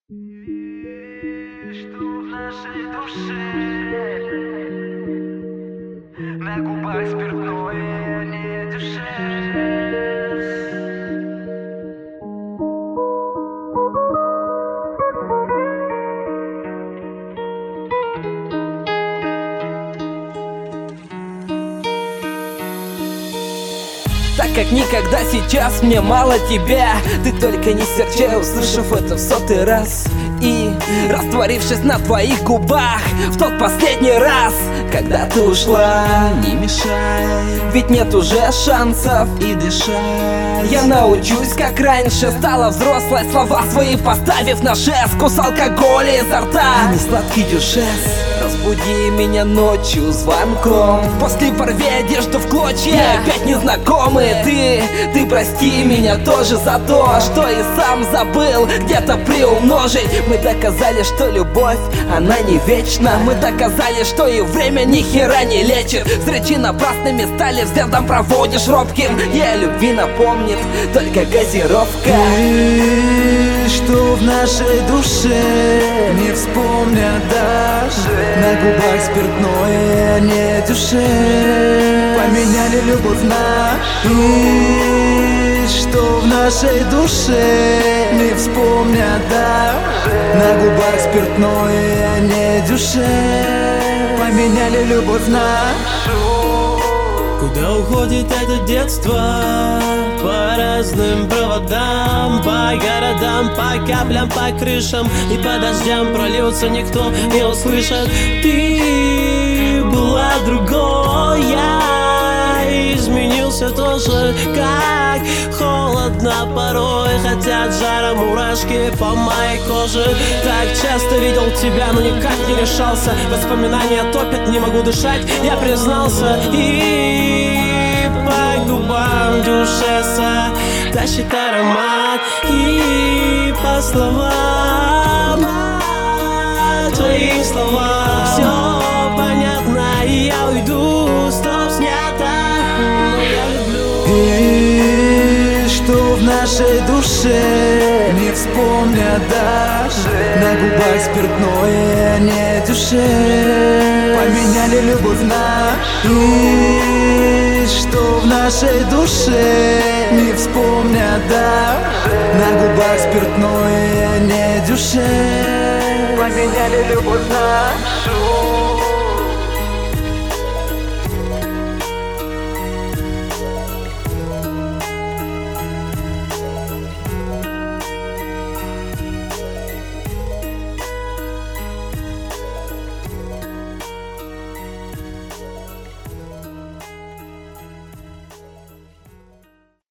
Что в нашей душе? На губах спиртное, не дешевле. Так как никогда сейчас мне мало тебя, ты только не серчай, услышав это в 100-й раз. И растворившись на твоих губах в тот последний раз, когда ты ушла, Не мешай, ведь нет уже шансов и дышать. Я научусь, как раньше, стала взрослой, слова свои поставив на жест. Вкус алкоголя изо рта, не сладкий дюшес. разбуди меня ночью звонком. После порви одежду в клочья, опять незнакомые. Ты прости меня тоже за то, что и сам забыл где-то приумножить. Мы доказали, что любовь, она не вечна. Мы доказали, что и время ни хера не лечит. Встречи напрасными стали, взглядом проводишь робким. И о любви напомнит только газировка. Что в нашей душе не вспомнят даже. На губах спиртное, не дюшес. Поменяли любовь на что в нашей душе не вспомнят даже. На губах спиртное, не дюшес. Поменяли любовь на Куда уходит это детство? По разным проводам, по городам, по каплям, по крышам. И по дождям прольется, никто не услышит. Ты была другой, я изменился тоже. Как холодно порой, хотят жара мурашки по моей коже. Так часто видел тебя, но никак не решался. Воспоминания топят, не могу дышать, я признался. И по губам дюшеса тащит аромат. И по словам, твоим словам все понятно, и я уйду, стоп, снято. Но я люблю. И что в нашей душе не вспомнят даже. На губах спиртное, не дюшес. Поменяли любовь на что в нашей душе не вспомнят даже. На губах спиртное, не дюшес. Поменяли любовь на